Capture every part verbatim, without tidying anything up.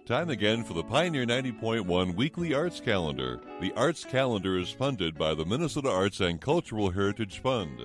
Time again for the Pioneer ninety point one Weekly Arts Calendar. The Arts Calendar is funded by the Minnesota Arts and Cultural Heritage Fund.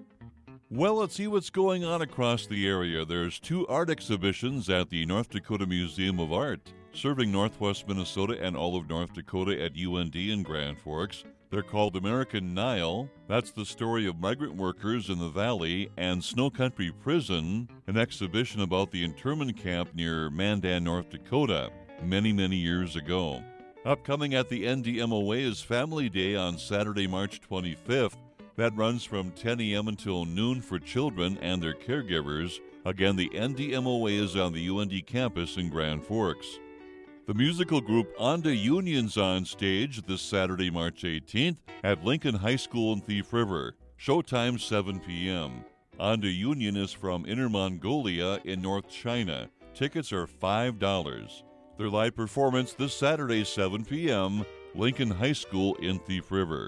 Well, let's see what's going on across the area. There's two art exhibitions at the North Dakota Museum of Art, serving northwest Minnesota and all of North Dakota at U N D in Grand Forks. They're called American Nile. That's the story of migrant workers in the valley, and Snow Country Prison, an exhibition about the internment camp near Mandan, North Dakota, many, many years ago. Upcoming at the N D M O A is Family Day on Saturday, March twenty-fifth. That runs from ten a.m. until noon for children and their caregivers. Again, the N D M O A is on the U N D campus in Grand Forks. The musical group Onda Union's on stage this Saturday, March eighteenth at Lincoln High School in Thief River. Showtime seven p.m. Onda Union is from Inner Mongolia in North China. Tickets are five dollars. Their live performance this Saturday, seven p.m., Lincoln High School in Thief River.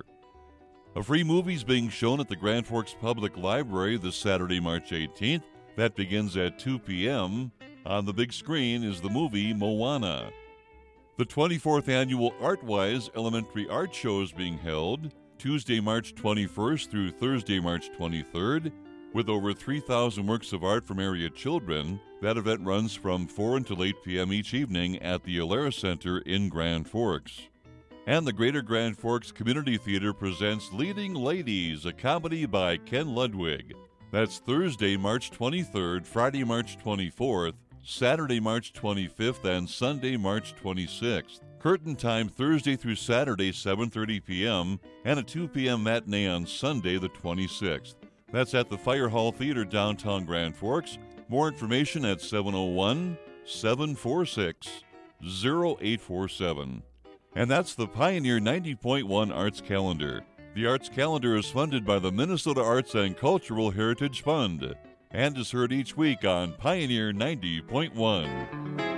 A free movie is being shown at the Grand Forks Public Library this Saturday, March eighteenth. That begins at two p.m. On the big screen is the movie Moana. The twenty-fourth Annual ArtWise Elementary Art Show is being held Tuesday, March twenty-first through Thursday, March twenty-third. With over three thousand works of art from area children, that event runs from four until eight p.m. each evening at the Alara Center in Grand Forks. And the Greater Grand Forks Community Theater presents Leading Ladies, a comedy by Ken Ludwig. That's Thursday, March twenty-third, Friday, March twenty-fourth, Saturday, March twenty-fifth, and Sunday, March twenty-sixth. Curtain time Thursday through Saturday, seven thirty p.m., and a two p.m. matinee on Sunday, the twenty-sixth. That's at the Fire Hall Theater, downtown Grand Forks. More information at seven oh one, seven four six, oh eight four seven. And that's the Pioneer ninety point one Arts Calendar. The Arts Calendar is funded by the Minnesota Arts and Cultural Heritage Fund and is heard each week on Pioneer ninety point one.